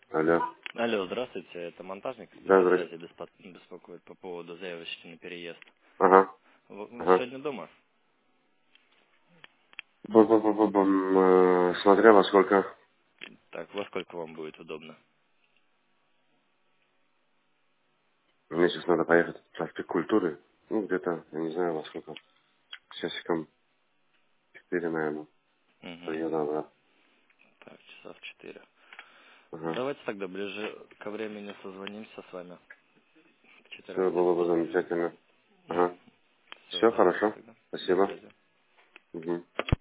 Алло. Алло, здравствуйте, это монтажник Да, здрасте. связи беспокоит по поводу заявочки на переезд. Ага. Вы Ага. сегодня дома? Смотря во сколько. Так, во сколько вам будет удобно? Мне сейчас надо поехать в проспект Культуры. Ну, где-то, я не знаю во сколько. Часиком 4, наверное. Угу. Приеду обратно. Так, часа в 4. Ага. Давайте тогда ближе ко времени созвонимся с вами к Все было бы 14. замечательно. Ага. Все, Все давайте хорошо. тогда. До Спасибо. связи. Угу.